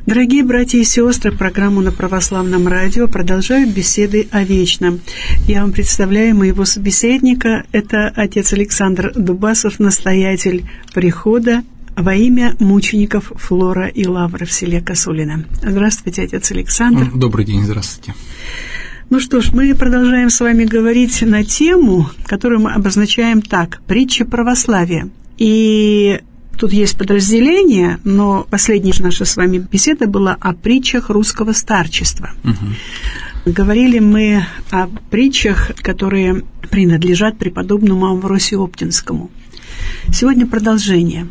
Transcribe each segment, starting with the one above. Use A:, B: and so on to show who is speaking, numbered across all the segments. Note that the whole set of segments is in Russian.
A: Дорогие братья и сестры, программу на Православном радио продолжают беседы о вечном. Я вам представляю моего собеседника. Это отец Александр Дубасов, настоятель прихода во имя мучеников Флора и Лавра в селе Косулино. Здравствуйте, отец Александр.
B: Добрый день, здравствуйте.
A: Ну что ж, мы продолжаем с вами говорить на тему, которую мы обозначаем так: притча православия. И тут есть подразделение, но последняя наша с вами беседа была о притчах русского старчества. Говорили мы о притчах, которые принадлежат преподобному Амвросию Оптинскому. Сегодня продолжение.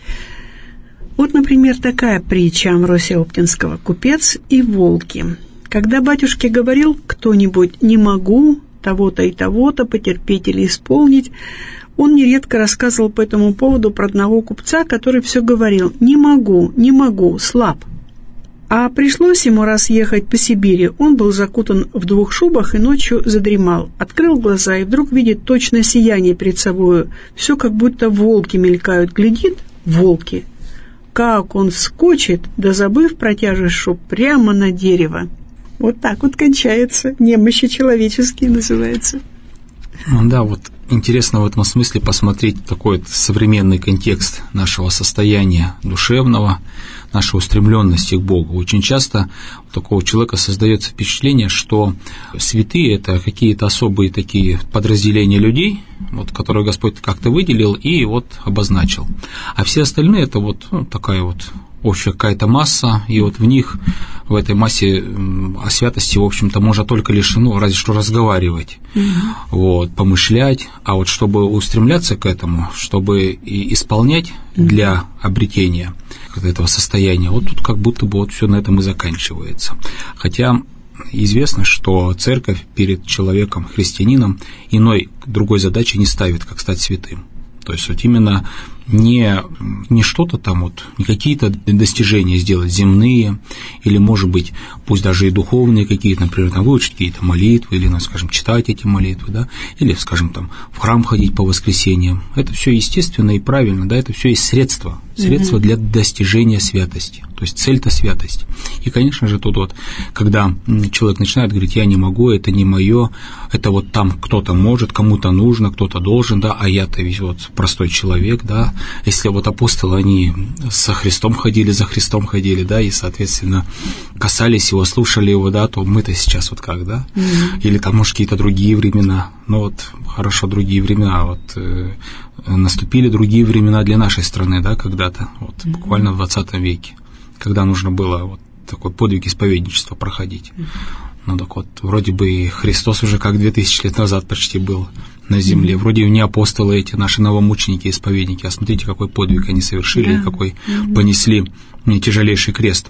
A: Вот, например, такая притча Амвросия Оптинского: «Купец и волки». Когда батюшке говорил кто-нибудь «не могу того-то и того-то потерпеть или исполнить», он нередко рассказывал по этому поводу про одного купца, который все говорил «не могу, слаб». А пришлось ему раз ехать по Сибири. Он был закутан в 2 шубах и ночью задремал. Открыл глаза и вдруг видит точное сияние перед собою. Все как будто волки мелькают. Глядит — волки. Как он вскочит, да забыв про тяжесть шуб, прямо на дерево. Вот так вот кончается. Немощи человеческие называется.
B: Да, вот интересно в этом смысле посмотреть такой современный контекст нашего состояния душевного, нашей устремленности к Богу. Очень часто у такого человека создается впечатление, что святые – это какие-то особые такие подразделения людей, вот, которые Господь как-то выделил и вот обозначил. А все остальные – это вот такая вот общая какая-то масса, и вот в них, в этой массе о святости, в общем-то, можно только лишь, разве что разговаривать, вот, помышлять, а вот чтобы устремляться к этому, чтобы и исполнять для обретения этого состояния, вот тут как будто бы вот все на этом и заканчивается. Хотя известно, что Церковь перед человеком, христианином, иной другой задачи не ставит, как стать святым. То есть вот именно не что-то там вот, не какие-то достижения сделать земные, или, может быть, пусть даже и духовные какие-то, например, там, выучить какие-то молитвы, или, скажем, читать эти молитвы, да, или, скажем, там, в храм ходить по воскресеньям. Это все естественно и правильно, да, это все есть средства для достижения святости. То есть цель-то святость. И, конечно же, тут вот, когда человек начинает говорить: я не могу, это не мое, это вот там кто-то может, кому-то нужно, кто-то должен, да, а я-то ведь вот простой человек, да. Если вот апостолы, они за Христом ходили, да, и, соответственно, касались его, слушали его, да, то мы-то сейчас вот как, да, или там, может, какие-то другие времена, вот, хорошо, другие времена, вот, наступили другие времена для нашей страны, да, когда-то, вот, буквально в 20 веке, когда нужно было вот такой подвиг исповедничества проходить. Ну так вот, вроде бы и Христос уже как 2000 лет назад почти был на земле, вроде не апостолы эти, наши новомученики, исповедники, а смотрите, какой подвиг они совершили, какой понесли тяжелейший крест,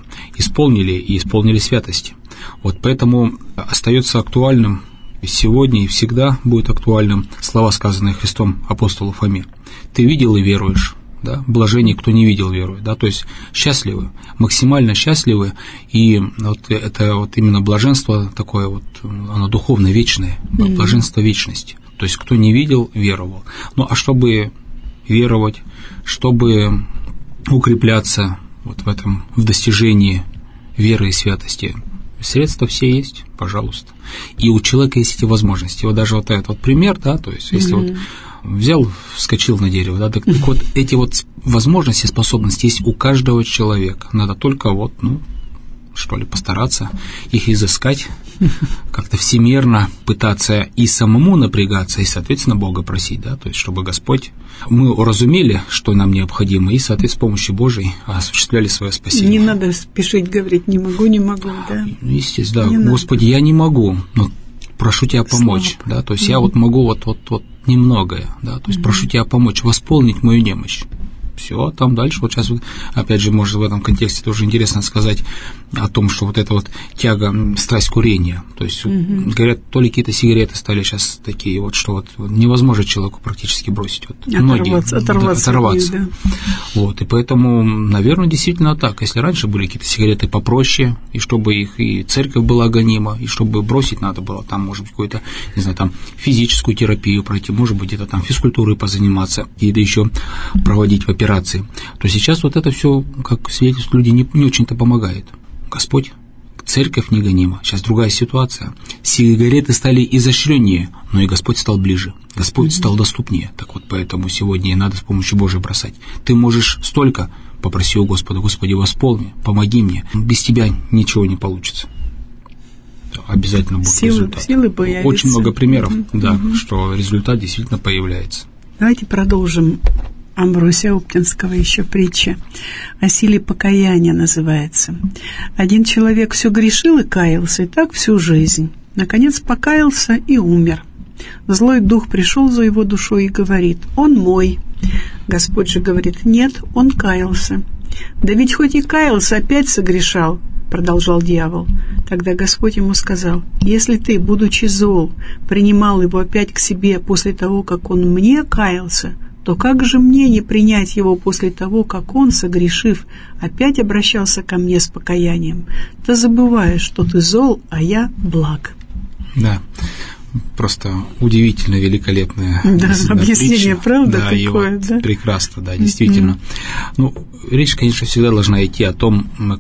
B: исполнили святости. Вот поэтому остается актуальным сегодня и всегда будет актуальным слова, сказанные Христом апостолу Фоме: «Ты видел и веруешь». Да, блажение, кто не видел, верует, да, то есть счастливы, максимально счастливы, и вот это вот именно блаженство такое вот, оно духовно вечное, блаженство вечности, то есть кто не видел, веровал. Ну, а чтобы веровать, чтобы укрепляться вот в этом, в достижении веры и святости, средства все есть, пожалуйста, и у человека есть эти возможности. Вот даже вот этот вот пример, да, то есть если вот взял, вскочил на дерево, да, так вот эти вот возможности, способности есть у каждого человека. Надо только вот, что ли, постараться их изыскать, как-то всемирно пытаться и самому напрягаться, и, соответственно, Бога просить, да, то есть, чтобы Господь, мы уразумели, что нам необходимо, и, соответственно, с помощью Божией осуществляли свое спасение.
A: Не надо спешить говорить «не могу», да?
B: Естественно, да, Господи, я не могу, но прошу Тебя помочь, да, то есть я вот могу вот немногое, да, то есть прошу Тебя помочь восполнить мою немощь. Все, там дальше, вот сейчас, опять же, может, в этом контексте тоже интересно сказать о том, что вот эта вот тяга, страсть курения, то есть, говорят, то ли какие-то сигареты стали сейчас такие, вот, что вот невозможно человеку практически бросить, вот, оторваться. Да. Вот, и поэтому, наверное, действительно так, если раньше были какие-то сигареты попроще, и чтобы их, и церковь была гонима, и чтобы бросить надо было, там, может быть, какую-то, не знаю, там, физическую терапию пройти, может быть, где-то там физкультурой позаниматься, и да еще проводить в операции, то сейчас вот это все, как свидетельствуют люди, не очень-то помогает. Господь, церковь негонима. Сейчас другая ситуация. Сигареты стали изощреннее, но и Господь стал ближе. Господь стал доступнее. Так вот, поэтому сегодня и надо с помощью Божией бросать. Ты можешь столько, попроси у Господа: Господи, восполни, помоги мне. Без Тебя ничего не получится. Обязательно будет результат.
A: Силы появятся.
B: Очень много примеров, что результат действительно появляется.
A: Давайте продолжим. Амвросия Оптинского еще притча о силе покаяния называется. Один человек все грешил и каялся, и так всю жизнь. Наконец покаялся и умер. Злой дух пришел за его душой и говорит: «Он мой». Господь же говорит: «Нет, он каялся». «Да ведь хоть и каялся, опять согрешал», продолжал дьявол. Тогда Господь ему сказал: «Если ты, будучи зол, принимал его опять к себе после того, как он мне каялся, то как же мне не принять его после того, как он, согрешив, опять обращался ко мне с покаянием? Ты забываешь, что ты зол, а я благ».
B: Да, просто удивительно великолепное
A: объяснение,
B: притча.
A: правда,
B: да,
A: такое,
B: вот
A: да?
B: Прекрасно, да, действительно. Ну, речь, конечно, всегда должна идти о том, в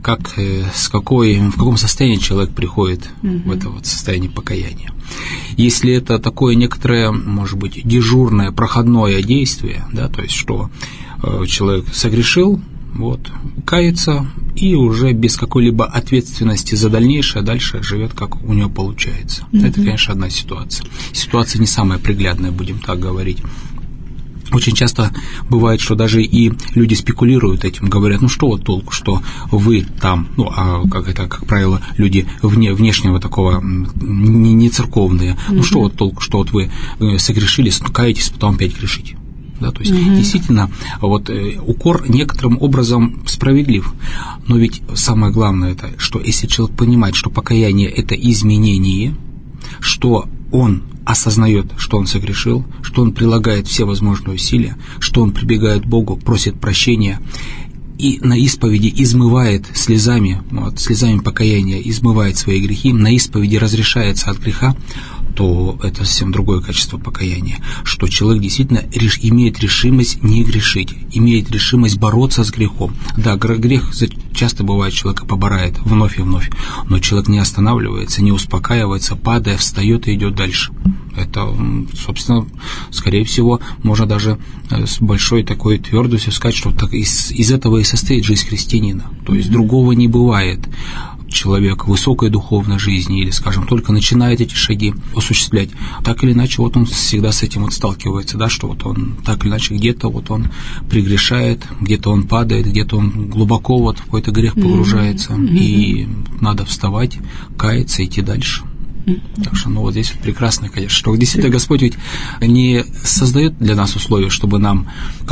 B: каком состоянии человек приходит в это вот состояние покаяния. Если это такое некоторое, может быть, дежурное, проходное действие, да, то есть что человек согрешил, кается и уже без какой-либо ответственности за дальнейшее дальше живет, как у него получается. Это, конечно, одна ситуация. Ситуация не самая приглядная, будем так говорить. Очень часто бывает, что даже и люди спекулируют этим, говорят: ну что вот толку, что вы там, как правило, люди внешнего такого, не церковные, ну что вот толку, что вот вы согрешили, каетесь, потом опять грешите. Да, то есть действительно укор некоторым образом справедлив, но ведь самое главное это, что если человек понимает, что покаяние это изменение, что он осознает, что он согрешил, что он прилагает все возможные усилия, что он прибегает к Богу, просит прощения и на исповеди измывает слезами покаяния, измывает свои грехи, на исповеди разрешается от греха, то это совсем другое качество покаяния, что человек действительно имеет решимость не грешить, имеет решимость бороться с грехом. Да, грех часто бывает, человека поборает вновь и вновь, но человек не останавливается, не успокаивается, падая, встает и идет дальше. Это, собственно, скорее всего, можно даже с большой такой твердостью сказать, что из этого и состоит жизнь христианина. То есть другого не бывает. Человек высокой духовной жизни или, скажем, только начинает эти шаги осуществлять, так или иначе он всегда с этим сталкивается, да, что он так или иначе где-то он прегрешает, где-то он падает, где-то он глубоко в какой-то грех погружается, и надо вставать, каяться, идти дальше. Так что, здесь прекрасно, конечно, что действительно Господь ведь не создает для нас условия, чтобы нам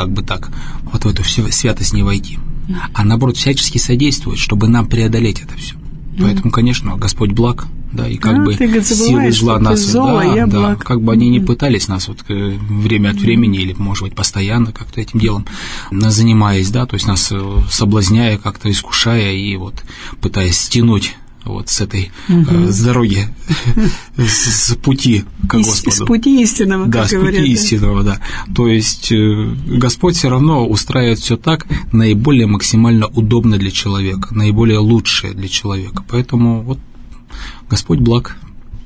B: в эту святость не войти, а наоборот всячески содействует, чтобы нам преодолеть это все. Поэтому, конечно, Господь благ, да, и силы зла нас, как бы они ни пытались нас время от времени или, может быть, постоянно как-то этим делом занимаясь, да, то есть нас соблазняя, как-то искушая и пытаясь стянуть с этой с дороги, с пути к Господу.
A: С пути истинного, как говорят.
B: Да, с пути истинного, да. То есть Господь все равно устраивает все так, наиболее максимально удобно для человека, наиболее лучшее для человека. Поэтому Господь благ.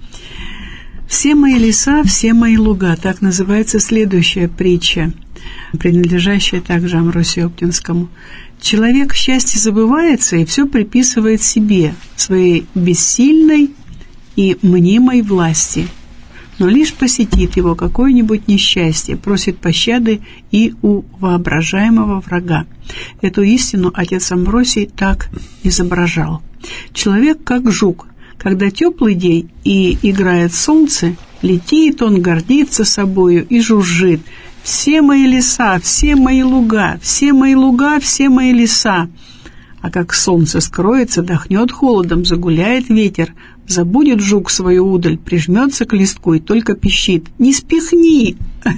A: «Все мои леса, все мои луга», так называется следующая притча, принадлежащая также Амвросию Оптинскому. Человек в счастье забывается и все приписывает себе, своей бессильной и мнимой власти. Но лишь посетит его какое-нибудь несчастье, просит пощады и у воображаемого врага. Эту истину отец Амвросий так изображал. Человек как жук. Когда теплый день и играет солнце, летит он, гордится собою и жужжит: «Все мои леса, все мои луга, все мои луга, все мои леса». А как солнце скроется, дохнет холодом, загуляет ветер, забудет жук свою удаль, прижмется к листку и только пищит: «Не спихни!»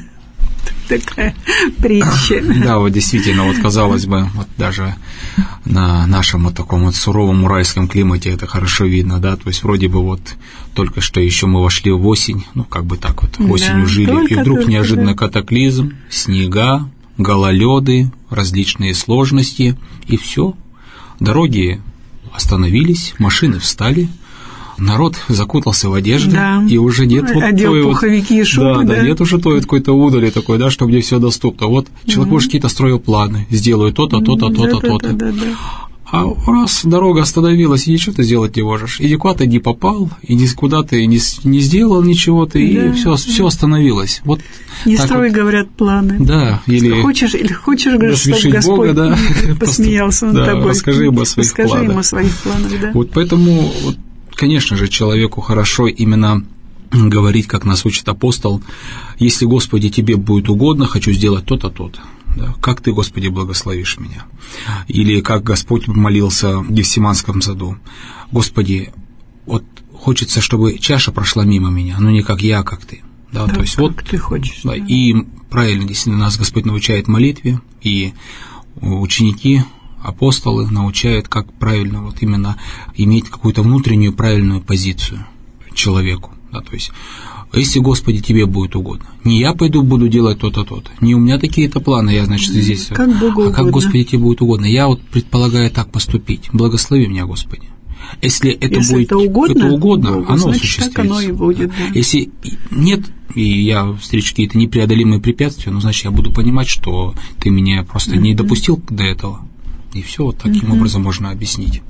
A: Такая притча.
B: Да, действительно, казалось бы, даже на нашем таком суровом уральском климате это хорошо видно, да, то есть вроде бы только что еще мы вошли в осень, осенью жили, и вдруг неожиданно катаклизм, снега, гололеды, различные сложности, и все, дороги остановились, машины встали, народ закутался в одежды,
A: да.
B: И уже нет вот
A: одел
B: той
A: пуховики и шубы,
B: да, нет уже той какой-то удали такой, да, что мне все доступно. Вот человек уже какие-то строил планы, сделаю то-то, то-то, то-то, то-то.
A: Да.
B: А раз дорога остановилась, и ничего ты сделать не можешь. И никуда ты не попал, и никуда ты не сделал ничего, и все остановилось. Вот
A: не строй, вот, говорят, планы.
B: Да, или
A: хочешь, говоришь, чтобы Господь
B: Бога, да,
A: посмеялся над тобой.
B: Расскажи ему о своих
A: планах. Да.
B: Вот поэтому, конечно же, человеку хорошо именно говорить, как нас учит апостол: если, Господи, тебе будет угодно, хочу сделать то-то, то-то. Да, как ты, Господи, благословишь меня. Или как Господь молился в Гефсиманском саду: Господи, вот хочется, чтобы чаша прошла мимо меня, но не как я, а как ты. Да,
A: то
B: есть
A: как
B: вот
A: ты хочешь.
B: Да, и правильно, действительно, нас Господь научает молитве, и ученики, апостолы научают, как правильно вот именно иметь какую-то внутреннюю правильную позицию человеку. Да, то есть, если, Господи, тебе будет угодно, не я пойду буду делать то-то, то-то, не у меня такие-то планы, я, значит, здесь,
A: как Богу угодно.
B: Как, Господи, тебе будет угодно, я вот предполагаю так поступить, благослови меня, Господи. Если это будет
A: угодно
B: Богу, оно
A: значит,
B: осуществится.
A: Так оно и будет, да.
B: Если нет, и я встречу какие-то непреодолимые препятствия, значит, я буду понимать, что ты меня просто не допустил до этого, и все вот таким образом можно объяснить.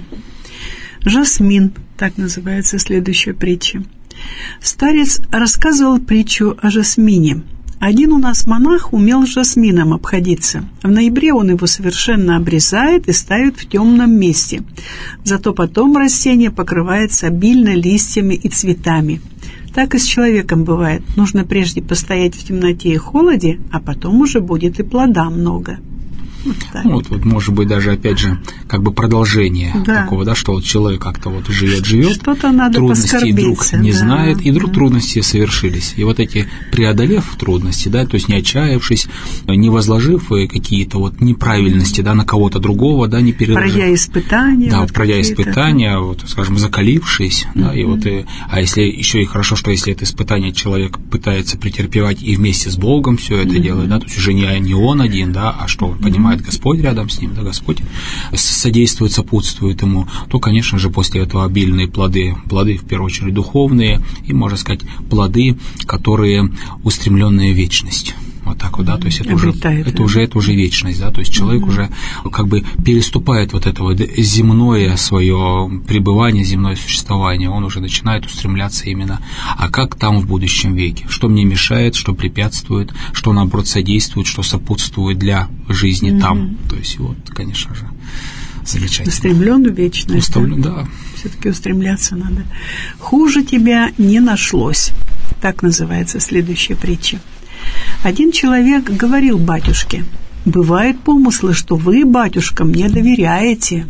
A: Жасмин, так называется следующая притча. Старец рассказывал притчу о жасмине. Один у нас монах умел с жасмином обходиться. В ноябре он его совершенно обрезает и ставит в темном месте. Зато потом растение покрывается обильно листьями и цветами. Так и с человеком бывает. Нужно прежде постоять в темноте и холоде, а потом уже будет и плода много. Вот,
B: может быть, даже, опять же, как бы продолжение такого, да, что вот человек как-то вот живет,
A: что-то надо
B: трудностей вдруг не знает, и вдруг трудности совершились. И вот эти, преодолев трудности, да, то есть не отчаявшись, не возложив какие-то вот неправильности, да, на кого-то другого, да, не переложив.
A: Пройдя испытания.
B: Да, пройдя испытания, вот, скажем, закалившись, да, и вот, а если еще и хорошо, что если это испытание человек пытается претерпевать и вместе с Богом все это делает, да, то есть уже не он один, да, а что он понимает, Господь рядом с ним, да, Господь содействует, сопутствует ему, то, конечно же, после этого обильные плоды, в первую очередь, духовные, и, можно сказать, плоды, которые устремленные в вечность. Вот так вот, да, то есть это уже вечность, да, то есть человек уже как бы переступает вот это вот земное свое пребывание, земное существование, он уже начинает устремляться именно, а как там в будущем веке, что мне мешает, что препятствует, что, наоборот, содействует, что сопутствует для жизни там, то есть вот, конечно же, замечательно.
A: Устремлен в вечность.
B: Да.
A: Все-таки устремляться надо. Хуже тебя не нашлось, так называется следующая притча. Один человек говорил батюшке: «Бывают помыслы, что вы, батюшка, мне доверяете».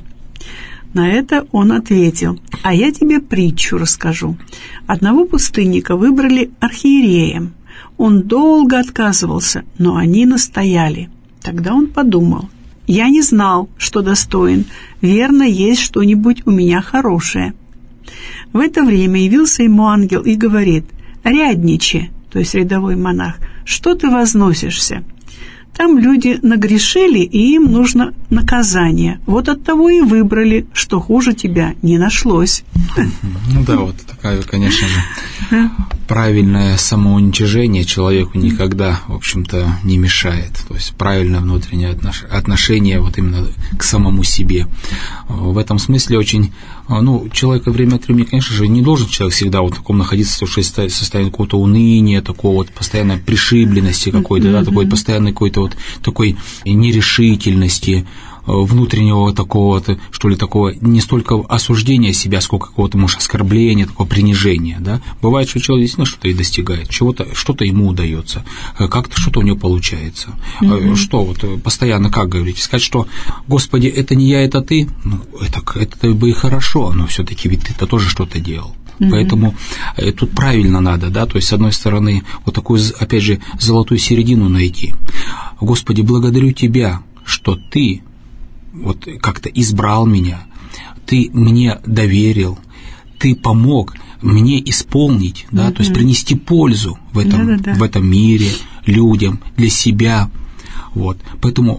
A: На это он ответил: «А я тебе притчу расскажу. Одного пустынника выбрали архиереем. Он долго отказывался, но они настояли. Тогда он подумал: я не знал, что достоин. Верно, есть что-нибудь у меня хорошее». В это время явился ему ангел и говорит: «Рядниче», то есть рядовой монах, «что ты возносишься? Там люди нагрешили, и им нужно наказание. Вот оттого и выбрали, что хуже тебя не нашлось».
B: Ну да, вот такая, конечно же, правильное самоуничижение человеку никогда, в общем-то, не мешает. То есть правильное внутреннее отношение вот именно к самому себе. В этом смысле очень, человека время от времени, конечно же, не должен человек всегда вот в таком находиться, что состоянии какого-то уныния, такого вот постоянной пришибленности какой-то, да, такой постоянной какой-то вот такой нерешительности, внутреннего такого, что ли, такого не столько осуждения себя, сколько какого-то, может, оскорбления, такого принижения, да. Бывает, что человек действительно что-то и достигает, что-то ему удается, как-то что-то у него получается. Что вот постоянно, как говорить, сказать, что «Господи, это не я, это ты», это бы и хорошо, но все-таки ведь ты-то тоже что-то делал. Поэтому тут правильно надо, да, то есть, с одной стороны, вот такую, опять же, золотую середину найти. Господи, благодарю Тебя, что Ты вот как-то избрал меня, Ты мне доверил, Ты помог мне исполнить, да, то есть принести пользу в этом мире, людям, для себя. Вот. Поэтому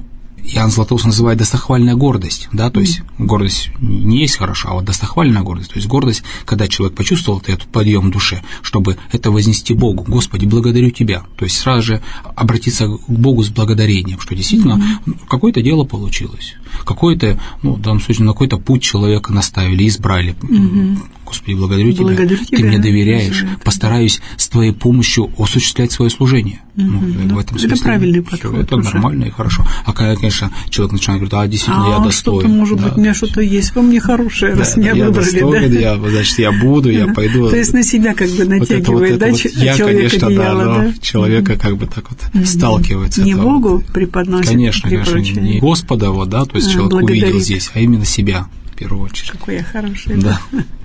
B: Иоанн Златоуст называет достохвальная гордость, да, то есть гордость не есть хорошо, а вот достохвальная гордость, то есть гордость, когда человек почувствовал этот подъем в душе, чтобы это вознести Богу: Господи, благодарю Тебя, то есть сразу же обратиться к Богу с благодарением, что действительно какое-то дело получилось, какое-то, в данном случае, на какой-то путь человека наставили, избрали. Господи, благодарю Тебя, Ты мне доверяешь, постараюсь с Твоей помощью осуществлять свое служение. В этом смысле,
A: это правильный подход.
B: Это нормально и хорошо. А когда, конечно, человек начинает говорить: действительно, я достоин.
A: Что-то, может быть, у меня что-то есть во мне хорошее, раз меня выбрали.
B: Я достоин, значит, я буду, я пойду.
A: То есть на себя как бы натягивает, да, человек одеяло, да?
B: Человека как бы так вот сталкивается.
A: Не Богу преподносит,
B: конечно, не Господа, да, то есть человек увидел здесь, а именно себя. В первую очередь.
A: Какой я хороший. Да.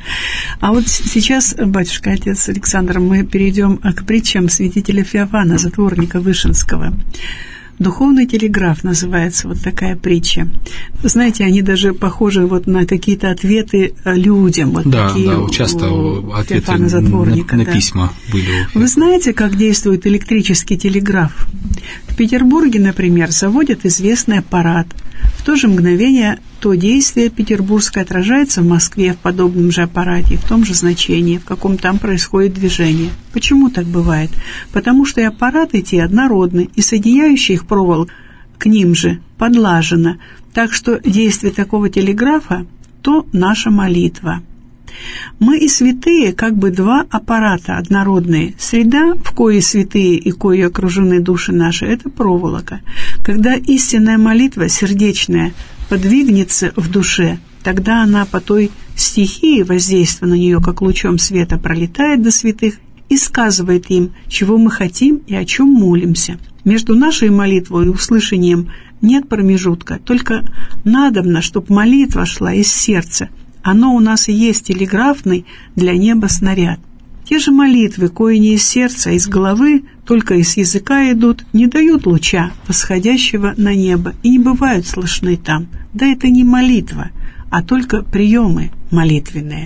A: А вот сейчас, батюшка, отец Александр, мы перейдем к притчам святителя Феофана, затворника Вышинского. «Духовный телеграф» называется вот такая притча. Знаете, они даже похожи вот на какие-то ответы людям. Вот такие
B: часто ответы
A: затворника,
B: на письма были.
A: Вы знаете, как действует электрический телеграф? В Петербурге, например, заводят известный аппарат. В то же мгновение то действие петербургское отражается в Москве в подобном же аппарате, в том же значении, в каком там происходит движение. Почему так бывает? Потому что и аппараты те однородны, и соединяющая их проволока к ним же подлажена. Так что действие такого телеграфа – то наша молитва. Мы и святые, как бы два аппарата однородные. Среда, в коей святые и коей окружены души наши, это проволока. Когда истинная молитва, сердечная, подвигнется в душе, тогда она по той стихии, воздействуя на нее, как лучом света, пролетает до святых и сказывает им, чего мы хотим и о чем молимся. Между нашей молитвой и услышанием нет промежутка, только надобно, чтобы молитва шла из сердца. Оно у нас и есть телеграфный для неба снаряд. Те же молитвы, кои не из сердца, а из головы, только из языка идут, не дают луча, восходящего на небо, и не бывают слышны там. Да это не молитва, а только приемы молитвенные.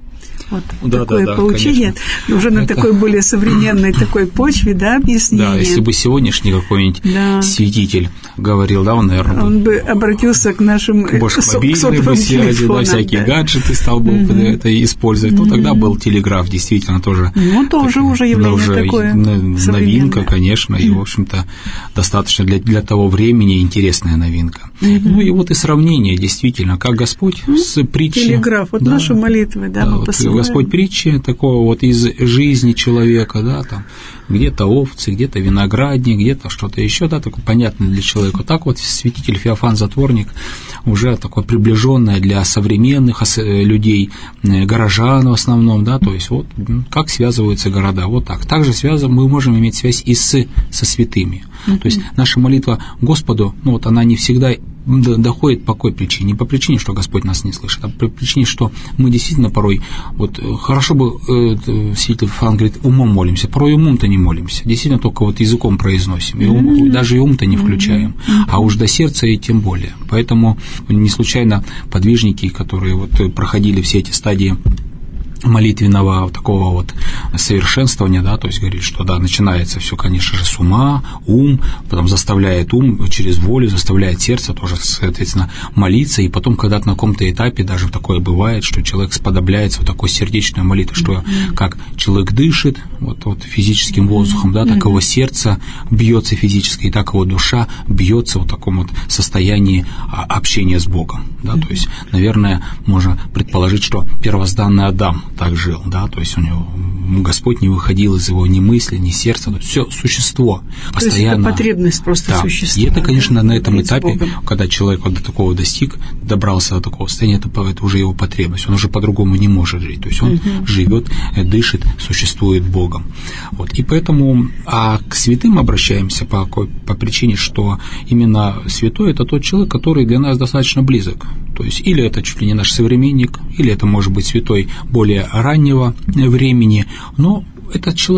A: Вот такое поучение, конечно. Уже на такой более современной такой почве, да, объяснение.
B: Да, если бы сегодняшний какой-нибудь святитель говорил, да, он, наверное,
A: он бы обратился к нашим
B: мобильной бы связи, да, всякие гаджеты стал бы это использовать. Ну, тогда был телеграф, действительно, тоже.
A: Ну, тоже уже явление такое
B: новинка, конечно, и, в общем-то, достаточно для того времени интересная новинка. Ну, и вот и сравнение, действительно, как Господь с притчей.
A: Телеграф, вот наши молитвы, да, мы посылаем.
B: Господь притчи такого вот из жизни человека, да, там где-то овцы, где-то виноградник, где-то что-то еще, да, такое понятное для человека. Так вот святитель Феофан Затворник уже такое приближенное для современных людей, горожан в основном, да, то есть вот как связываются города, вот так. Также мы можем иметь связь и со святыми. То есть наша молитва Господу, вот она не всегда доходит по какой причине? Не по причине, что Господь нас не слышит, а по причине, что мы действительно порой, вот хорошо бы, святитель Феофан говорит, умом молимся, порой умом-то не молимся, действительно только вот языком произносим, и даже и ум-то не включаем, а уж до сердца и тем более. Поэтому не случайно подвижники, которые вот проходили все эти стадии молитвенного такого вот совершенствования, да, то есть говорит, что да, начинается все, конечно же, с ума, ум, потом заставляет ум через волю, заставляет сердце тоже, соответственно, молиться, и потом когда-то на каком-то этапе даже такое бывает, что человек сподобляется вот такой сердечной молитвой, что как человек дышит вот физическим воздухом, да, так его сердце бьется физически, и так его душа бьется в вот таком вот состоянии общения с Богом, да, то есть, наверное, можно предположить, что первозданный Адам так жил, да, то есть у него Господь не выходил из его ни мысли, ни сердца, все существо постоянно.
A: То есть это потребность просто существа.
B: И это, конечно, на этом этапе, когда человек вот до такого достиг, добрался до такого состояния, это уже его потребность, он уже по-другому не может жить, то есть он живет, дышит, существует Богом. Вот. И поэтому, к святым обращаемся по причине, что именно святой – это тот человек, который для нас достаточно близок. То есть или это чуть ли не наш современник, или это может быть святой более раннего времени, но этот человек,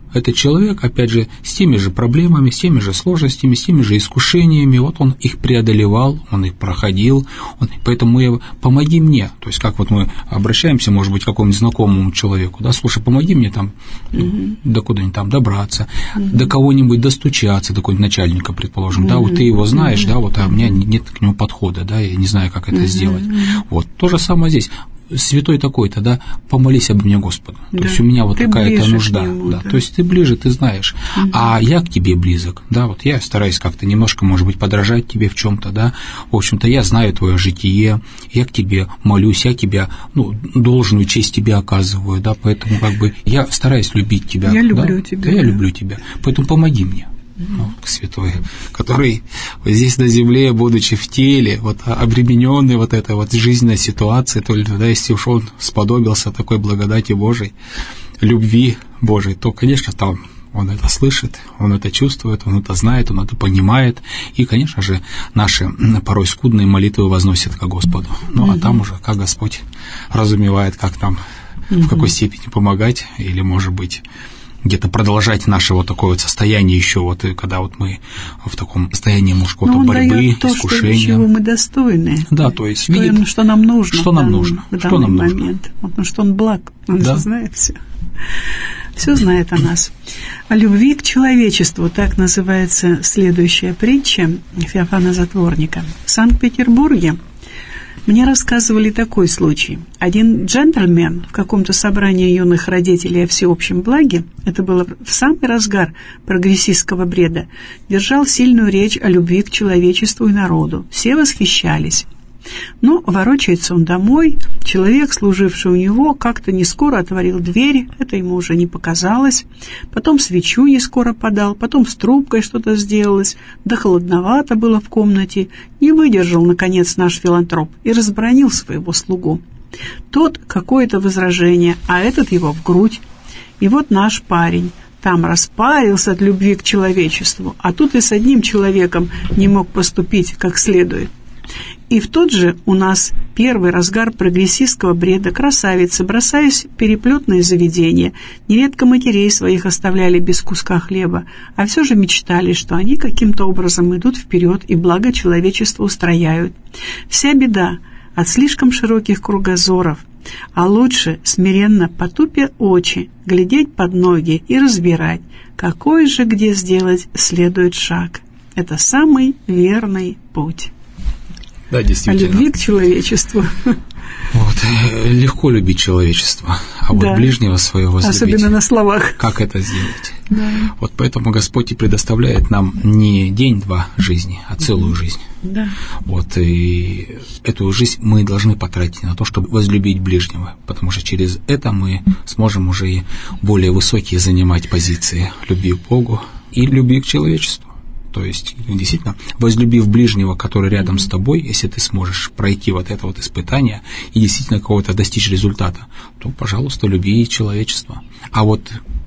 B: этот человек, опять же, с теми же проблемами, с теми же сложностями, с теми же искушениями, вот он их преодолевал, он их проходил, поэтому помоги мне, то есть как вот мы обращаемся, может быть, к какому-нибудь знакомому человеку, да, слушай, помоги мне там до куда-нибудь там добраться, до кого-нибудь достучаться, до какого-нибудь начальника, предположим, да, вот ты его знаешь, да, вот, а у меня нет к нему подхода, да, я не знаю, как это сделать. Вот, то же самое здесь. Святой такой-то, да, помолись об мне Господу. Да. То есть у меня вот такая-то нужда. Нему, да. То есть ты ближе, ты знаешь. А я к тебе близок, да, вот я стараюсь как-то немножко, может быть, подражать тебе в чем-то, да. В общем-то, я знаю твое житие, я к тебе молюсь, я тебя, должную честь тебе оказываю, да, поэтому как бы я стараюсь любить тебя.
A: Я люблю тебя.
B: Да, я люблю тебя. Поэтому помоги мне. Святой, который вот здесь на земле, будучи в теле, вот обремененный вот этой вот жизненной ситуацией, то ли да, если уж он сподобился такой благодати Божией, любви Божией, то, конечно, там он это слышит, он это чувствует, он это знает, он это понимает, и, конечно же, наши порой скудные молитвы возносят ко Господу. А там уже как Господь разумевает, как нам, в какой степени помогать, или, может быть, где-то продолжать наше вот такое вот состояние еще, вот когда вот мы в таком состоянии, может, какой-то борьбы,
A: то,
B: искушения.
A: Чего мы достойны.
B: Да, то есть
A: что нам нужно.
B: Что нам нужно.
A: В данный момент. Потому что он благ, он же знает все. Все знает о нас. О любви к человечеству, так называется следующая притча Феофана Затворника. В Санкт-Петербурге мне рассказывали такой случай. Один джентльмен в каком-то собрании юных родителей о всеобщем благе, это было в самый разгар прогрессистского бреда, держал сильную речь о любви к человечеству и народу. Все восхищались. Но ворочается он домой, человек, служивший у него, как-то не скоро отворил дверь, это ему уже не показалось, потом свечу не скоро подал, потом с трубкой что-то сделалось, да холодновато было в комнате, не выдержал, наконец, наш филантроп и разбранил своего слугу. Тот какое-то возражение, а этот его в грудь. И вот наш парень там распарился от любви к человечеству, а тут и с одним человеком не мог поступить как следует. И в тот же у нас первый разгар прогрессистского бреда красавицы, бросаясь в переплетные заведения, нередко матерей своих оставляли без куска хлеба, а все же мечтали, что они каким-то образом идут вперед и благо человечества устрояют. Вся беда от слишком широких кругозоров, а лучше смиренно потупя очи, глядеть под ноги и разбирать, какой же где сделать следует шаг. Это самый верный путь.
B: Да, действительно.
A: О любви к человечеству.
B: Вот, легко любить человечество, а вот ближнего своего возлюбить.
A: Особенно на словах.
B: Как это сделать?
A: Да.
B: Вот поэтому Господь и предоставляет нам не день-два жизни, а целую жизнь.
A: Да.
B: Вот, и эту жизнь мы должны потратить на то, чтобы возлюбить ближнего, потому что через это мы сможем уже и более высокие занимать позиции любви к Богу и любви к человечеству. То есть, действительно, возлюбив ближнего, который рядом с тобой, если ты сможешь пройти вот это вот испытание и действительно какого-то достичь результата, то, пожалуйста, люби человечество. А вот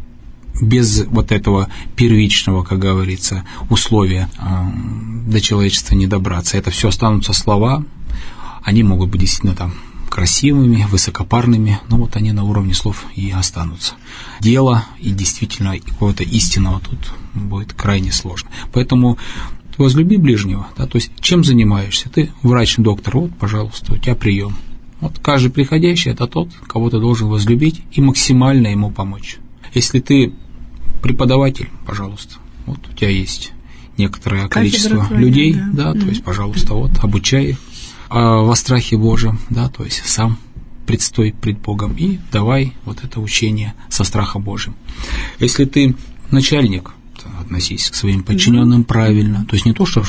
B: без вот этого первичного, как говорится, условия до человечества не добраться, это все останутся слова, они могут быть действительно там красивыми, высокопарными, но вот они на уровне слов и останутся. Дело и действительно какого-то истинного тут будет крайне сложно. Поэтому возлюби ближнего, да, то есть чем занимаешься? Ты врач, доктор, вот, пожалуйста, у тебя прием. Вот каждый приходящий – это тот, кого ты должен возлюбить и максимально ему помочь. Если ты преподаватель, пожалуйста, вот у тебя есть некоторое количество людей, да, то есть, пожалуйста, вот, обучай их во страхе Божьем, да, то есть сам предстой пред Богом и давай вот это учение со страхом Божьим. Если ты начальник, относись к своим подчиненным правильно, то есть не то, что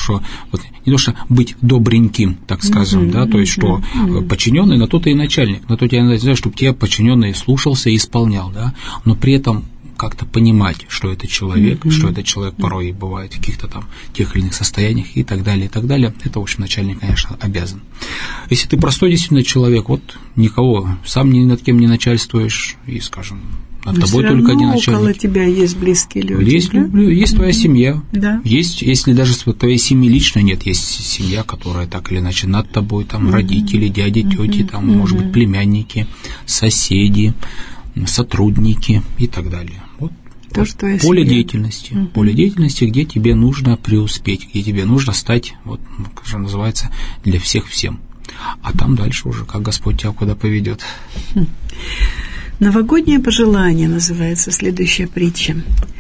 B: быть добреньким, так скажем, да, то есть что подчиненный, на то ты и начальник, на то тебя надо, чтобы тебя подчиненный слушался и исполнял, да, но при этом как-то понимать, что это человек, что этот человек порой бывает в каких-то там тех или иных состояниях и так далее, это, в общем, начальник, конечно, обязан. Если ты простой действительно человек, вот никого, сам ни над кем не начальствуешь, и, скажем, над тобой только один начальник.
A: Около тебя есть близкие люди.
B: Есть твоя семья.
A: Да.
B: Есть, если даже твоей семьи лично нет, есть семья, которая так или иначе над тобой, там родители, дяди, тети, там, может быть, племянники, соседи, сотрудники и так далее. Вот поле деятельности, где тебе нужно преуспеть, где тебе нужно стать, вот, как же называется, для всех всем. А там дальше уже, как Господь тебя куда поведет.
A: Новогоднее пожелание называется следующая притча.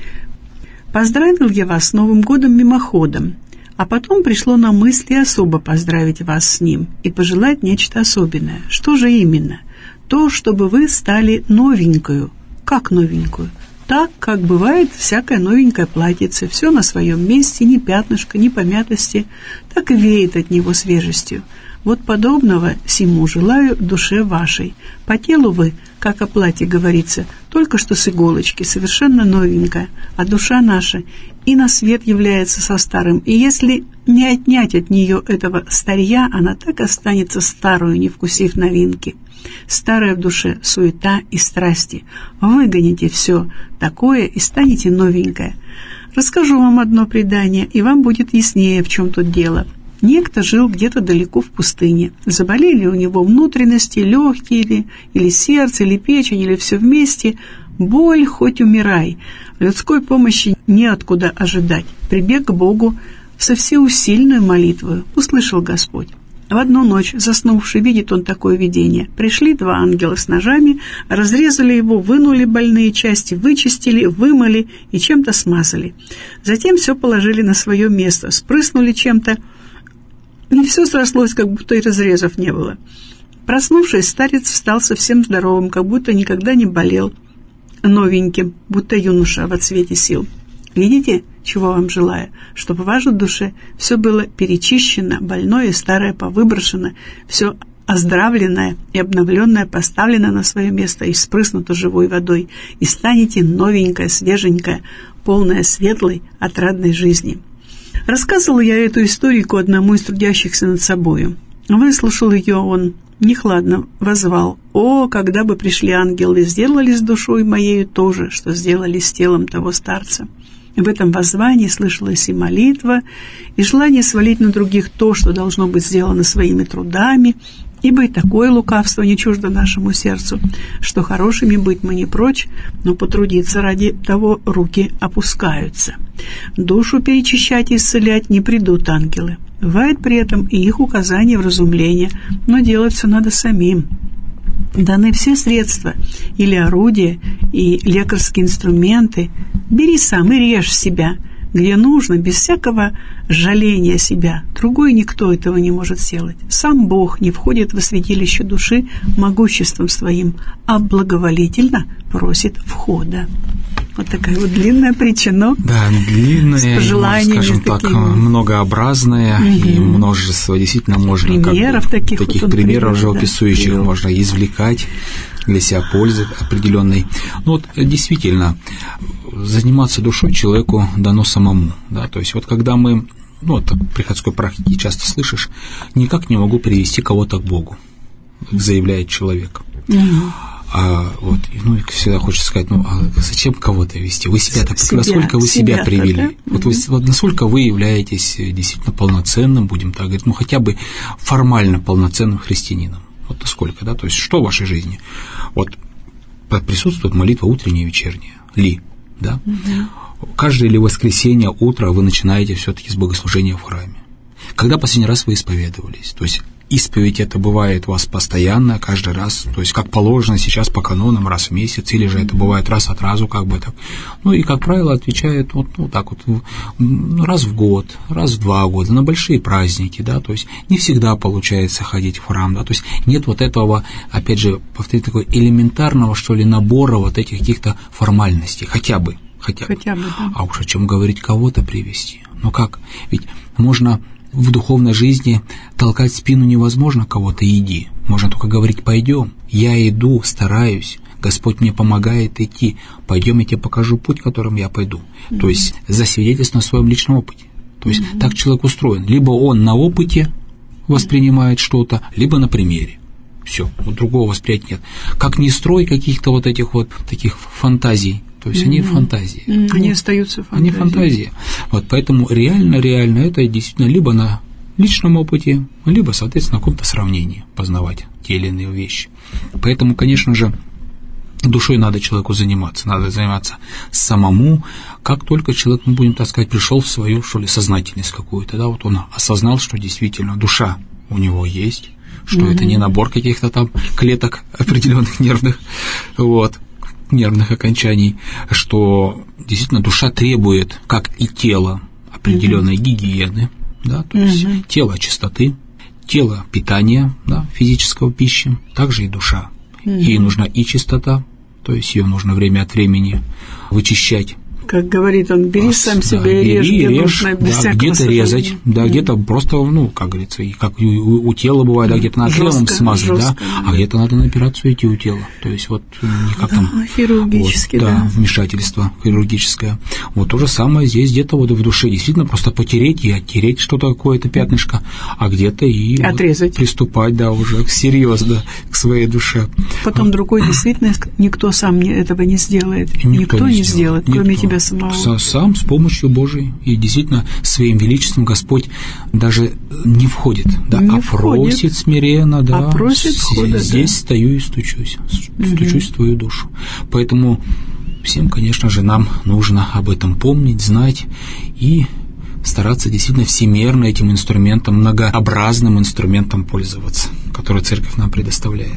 A: «Поздравил я вас с Новым годом мимоходом, а потом пришло на мысль особо поздравить вас с ним и пожелать нечто особенное. Что же именно? То, чтобы вы стали новенькою». Как новенькую? Так, как бывает всякое новенькое платьице, все на своем месте, ни пятнышка, ни помятости, так и веет от него свежестью. Вот подобного сему желаю душе вашей. По телу вы, как о платье говорится, только что с иголочки, совершенно новенькая, а душа наша и на свет является со старым, и если не отнять от нее этого старья, она так останется старую, не вкусив новинки. Старая в душе суета и страсти. Выгоните все такое и станете новенькое. Расскажу вам одно предание, и вам будет яснее, в чем тут дело. Некто жил где-то далеко в пустыне. Заболели у него внутренности, легкие или сердце, или печень, или все вместе. Боль, хоть умирай. Людской помощи неоткуда ожидать. Прибег к Богу со всеусильную молитвою. Услышал Господь. В одну ночь, заснувший, видит он такое видение. Пришли два ангела с ножами, разрезали его, вынули больные части, вычистили, вымыли и чем-то смазали. Затем все положили на свое место, спрыснули чем-то, и все срослось, как будто и разрезов не было. Проснувшись, старец встал совсем здоровым, как будто никогда не болел, новеньким, будто юноша во цвете сил. Видите, чего вам желаю? Чтобы в вашей душе все было перечищено, больное и старое повыброшено, все оздравленное и обновленное поставлено на свое место и спрыснуто живой водой, и станете новенькое, свеженькое, полное светлой, отрадной жизни. Рассказывала я эту историку одному из трудящихся над собою. Выслушал ее он, нехладно воззвал: «О, когда бы пришли ангелы, сделали с душой моею то же, что сделали с телом того старца». В этом воззвании слышалась и молитва, и желание свалить на других то, что должно быть сделано своими трудами, ибо и такое лукавство не чуждо нашему сердцу, что хорошими быть мы не прочь, но потрудиться ради того руки опускаются. Душу перечищать и исцелять не придут ангелы. Бывает при этом и их указание вразумления, но делать все надо самим. Даны все средства, или орудия, и лекарские инструменты. Бери сам и режь себя, где нужно, без всякого жаления себя. Другой никто этого не может сделать. Сам Бог не входит во святилище души могуществом своим, а благоволительно просит входа. Вот такая вот длинная притча, но
B: да, длинная,
A: с пожеланиями,
B: скажем так, многообразная, и множество действительно можно
A: примеров таких вот
B: примеров живописующих можно извлекать для себя пользы определенной. Ну вот действительно, заниматься душой человеку дано самому, да, то есть вот когда мы, ну вот в приходской практике часто слышишь: никак не могу привести кого-то к Богу, заявляет человек. Вот, ну, всегда хочется сказать: ну, а зачем кого-то вести? Вы себя-то, насколько вы себя привели? Да? Вот, вот насколько вы являетесь действительно полноценным, будем так говорить, ну, хотя бы формально полноценным христианином? Вот насколько, да? То есть, что в вашей жизни? Вот присутствует молитва утренняя и вечерняя ли, да? Каждое ли воскресенье утро вы начинаете все-таки с богослужения в храме? Когда последний раз вы исповедовались? То есть, исповедь это бывает у вас постоянно, каждый раз, то есть как положено сейчас по канонам раз в месяц, или же это бывает раз от разу, как бы так. Ну и, как правило, отвечают вот, ну, так вот, раз в год, раз в 2 года, на большие праздники, да, то есть не всегда получается ходить в храм, да, то есть нет вот этого, опять же, повторить, такой элементарного, что ли, набора вот этих каких-то формальностей, хотя бы.
A: Да.
B: А уж о чем говорить, кого-то привести. Ну как? Ведь можно в духовной жизни толкать спину невозможно кого-то: иди. Можно только говорить: пойдем. Я иду, стараюсь. Господь мне помогает идти. Пойдем, я тебе покажу путь, которым я пойду. То есть засвидетельство на своем личном опыте. То есть так человек устроен. Либо он на опыте воспринимает что-то, либо на примере. Все, вот другого восприятия нет. Как не строй каких-то вот этих вот таких фантазий. То есть они фантазии.
A: Они остаются фантазией.
B: Они фантазии. Вот поэтому реально это действительно либо на личном опыте, либо, соответственно, на каком-то сравнении познавать те или иные вещи. Поэтому, конечно же, Душой надо человеку заниматься, надо заниматься самому. Как только человек, мы будем так сказать, пришел в свою, что ли, сознательность какую-то, да, вот он осознал, что действительно душа у него есть, что это не набор каких-то там клеток определенных нервных, вот, нервных окончаний, что действительно душа требует, как и тело, определенной гигиены, да, то есть тело чистоты, тело питания, да, физического пищи, также и душа. Ей нужна и чистота, то есть ее нужно время от времени вычищать.
A: Как говорит он, бери сам себя и режь, где нужно, без всякого
B: где-то
A: сожаления.
B: резать, да, где-то просто, ну, как говорится, и как у тела бывает, да, где-то надо кремом смазать, жестко, да, а где-то надо на операцию идти у тела, то есть вот никак там
A: хирургически,
B: вот, да, вмешательство хирургическое. Вот то же самое здесь где-то вот в душе, действительно просто потереть и оттереть что-то какое-то пятнышко, а где-то и отрезать, вот, приступать, да, уже серьезно к своей душе.
A: Потом другой действительно никто сам этого не сделает, никто не сделает, кроме тебя самого.
B: Сам с помощью Божией. И действительно своим величеством Господь даже не входит, да, не просит смиренно, да,
A: просит входа,
B: здесь
A: да.
B: Стою и стучусь в твою душу. Поэтому всем, конечно же, нам нужно об этом помнить, знать и стараться действительно всемерно этим инструментом, многообразным инструментом пользоваться, который Церковь нам предоставляет.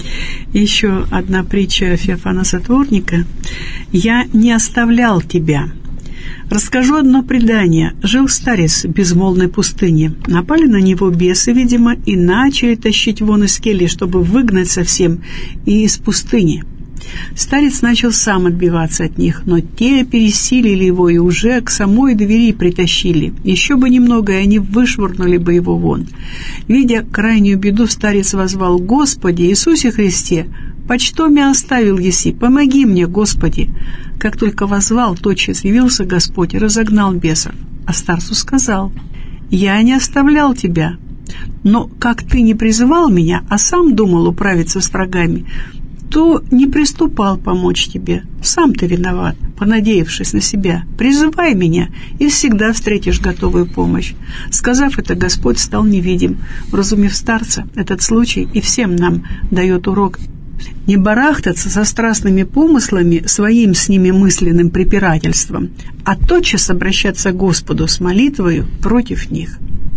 A: Еще одна притча Феофана Затворника. «Я не оставлял тебя». Расскажу одно предание. Жил старец в безмолвной пустыне. Напали на него бесы, видимо, и начали тащить вон из кельи, чтобы выгнать совсем и из пустыни. Старец начал сам отбиваться от них, но те пересилили его и уже к самой двери притащили. Еще бы немного, и они вышвырнули бы его вон. Видя крайнюю беду, старец воззвал: «Господи Иисусе Христе, почто мя оставил еси? Помоги мне, Господи!» Как только воззвал, тотчас явился Господь и разогнал бесов. А старцу сказал: «Я не оставлял тебя, но как ты не призывал меня, а сам думал управиться с врагами, то не приступал помочь тебе. Сам ты виноват, понадеявшись на себя. Призывай меня, и всегда встретишь готовую помощь». Сказав это, Господь стал невидим. Вразумев старца, этот случай и всем нам дает урок не барахтаться со страстными помыслами, своим с ними мысленным препирательством, а тотчас обращаться к Господу с молитвою против них.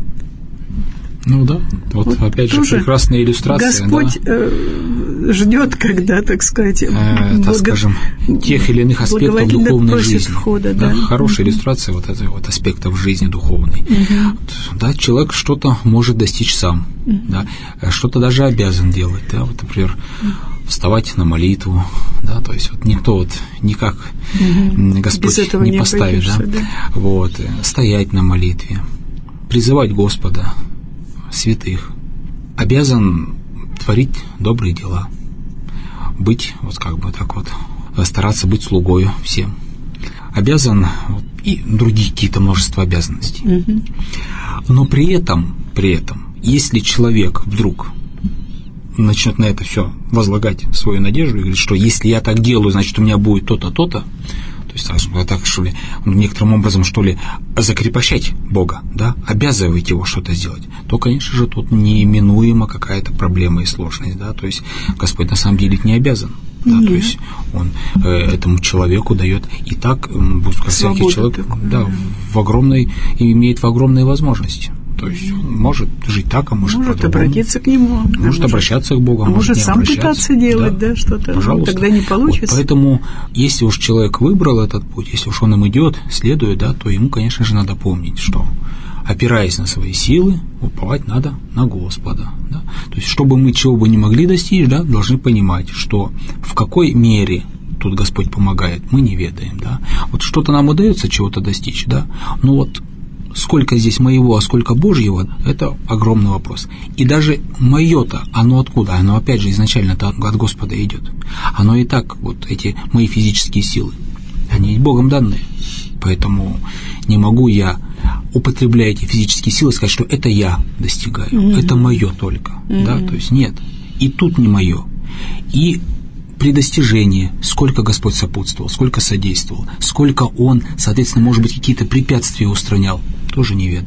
B: Ну да, вот опять же прекрасная иллюстрация.
A: Господь ждет, когда, так сказать,
B: так скажем, тех или иных аспектов духовной жизни.
A: Входа,
B: да. Хорошая иллюстрация вот этих вот аспектов жизни духовной. Да, человек что-то может достичь сам, да, что-то даже обязан делать, да, вот, например, вставать на молитву, да, то есть вот никто вот никак Господь не поставит, да, вот, стоять на молитве, призывать Господа, святых, обязан творить добрые дела, быть вот как бы так вот, стараться быть слугою всем, обязан вот, и другие какие-то множество обязанностей. Но при этом, если человек вдруг начнет на это все возлагать свою надежду и говорит, что если я так делаю, значит у меня будет то-то, то-то, то есть так, что ли, некоторым образом, что ли, закрепощать Бога, да, обязывать его что-то сделать, то, конечно же, тут неименуема какая-то проблема и сложность, да, то есть Господь на самом деле не обязан, да, то есть Он этому человеку дает и так, всякий человек, да, имеет в огромной возможности. То есть он может жить так, а может по-другому.
A: Обратиться к Нему.
B: Может обращаться к Богу, а может не
A: сам пытаться делать, да, что-то.
B: Пожалуйста.
A: Тогда не получится.
B: Вот, поэтому, если уж человек выбрал этот путь, если уж он им идет, следует, да, то ему, конечно же, надо помнить, что, опираясь на свои силы, уповать надо на Господа. Да? То есть, чтобы мы чего бы не могли достичь, да, должны понимать, что в какой мере тут Господь помогает, мы не ведаем. Да? Вот что-то нам удается чего-то достичь, да, но вот сколько здесь моего, а сколько Божьего, это огромный вопрос. И даже мое-то, оно откуда? Оно, опять же, изначально-то от Господа идет. Оно и так, вот эти мои физические силы, они Богом данные. Поэтому не могу я, употребляя эти физические силы, сказать, что это я достигаю, это мое только. Да? То есть нет, и тут не мое. И при достижении, сколько Господь сопутствовал, сколько содействовал, сколько Он, соответственно, может быть, какие-то препятствия устранял, тоже не ведаем.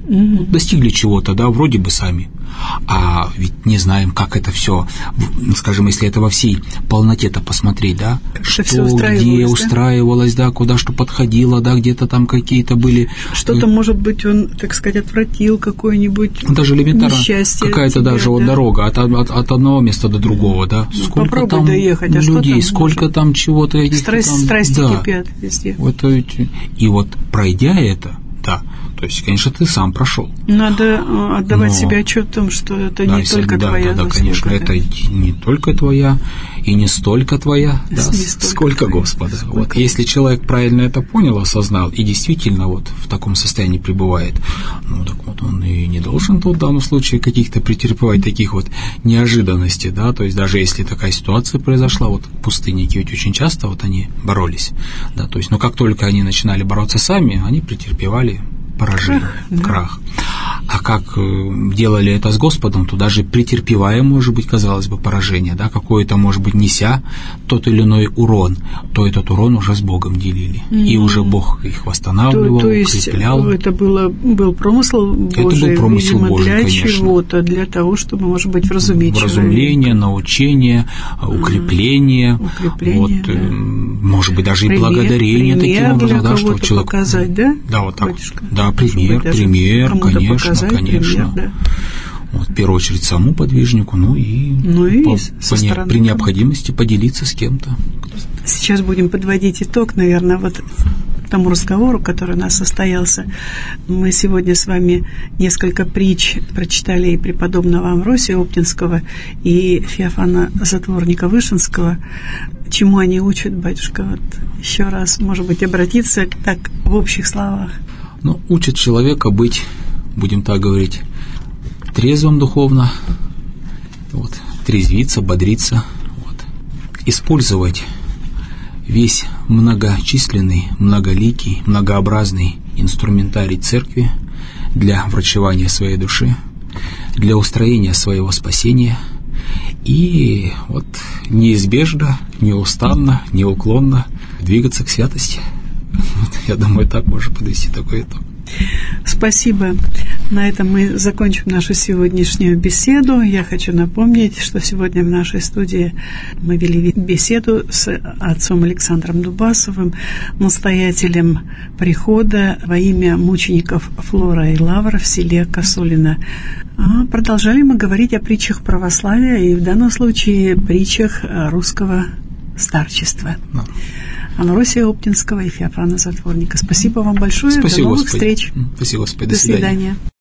B: достигли чего-то, да, вроде бы сами. А ведь не знаем, как это все, скажем, если это во всей полноте-то посмотреть, да, что где устраивалось, да, куда что подходило, да, где-то там какие-то были...
A: Что-то, может быть, он, так сказать, отвратил какое-нибудь
B: даже элементарно
A: несчастье.
B: Какая-то
A: тебе,
B: даже вот дорога от одного места до другого, да. Сколько там
A: доехать,
B: людей, сколько там чего-то...
A: Страсти кипят везде.
B: Вот, и вот пройдя это, да, то есть, конечно, ты сам прошел.
A: Надо отдавать себе отчет в том, что это не только твоя заслуга.
B: Да, конечно, это не только твоя и не столько твоя, да, сколько Господа. Вот, если человек правильно это понял, осознал и действительно вот в таком состоянии пребывает, ну так вот он и не должен тут в данном случае каких-то претерпевать таких вот неожиданностей, да, то есть даже если такая ситуация произошла, вот пустынники ведь очень часто вот они боролись, да, то есть, но как только они начинали бороться сами, они претерпевали поражение, крах. А как делали это с Господом, то даже претерпевая, может быть, казалось бы, поражение, да, какое-то, может быть, неся тот или иной урон, то этот урон уже с Богом делили. И уже Бог их восстанавливал,
A: то есть
B: укреплял.
A: Это был промысел Божий,
B: это был промысел
A: видимо,
B: Божий,
A: для
B: конечно.
A: чего-то, для того, чтобы, может быть, вразумить
B: вразумление, научение, укрепление, вот, да. Может быть, даже и благодарение таким образом, да, что человек...
A: показать, да?
B: Да, вот так.
A: Батюшка?
B: Да, пример, конечно.
A: Да.
B: Вот, в первую очередь самому подвижнику, при необходимости поделиться с кем-то.
A: Сейчас будем подводить итог, наверное, вот тому разговору, который у нас состоялся. Мы сегодня с вами несколько притч прочитали и преподобного Амвросия Оптинского, и Феофана Затворника Вышинского. Чему они учат, батюшка? Вот еще раз, может быть, обратиться так в общих словах.
B: Учат человека быть, будем так говорить, трезвым духовно, вот, трезвиться, бодриться, вот, использовать весь многочисленный, многоликий, многообразный инструментарий церкви для врачевания своей души, для устроения своего спасения и вот неизбежно, неустанно, неуклонно двигаться к святости. Вот, я думаю, так можно подвести такой итог.
A: Спасибо. На этом мы закончим нашу сегодняшнюю беседу. Я хочу напомнить, что сегодня в нашей студии мы вели беседу с отцом Александром Дубасовым, настоятелем прихода во имя мучеников Флора и Лавра в селе Косулино. Продолжали мы говорить о притчах православия и в данном случае притчах русского старчества. Амвросия Оптинского и Феофана Затворника. Спасибо вам большое.
B: Спасибо,
A: До новых
B: Господи.
A: встреч.
B: Спасибо, Господи.
A: До свидания.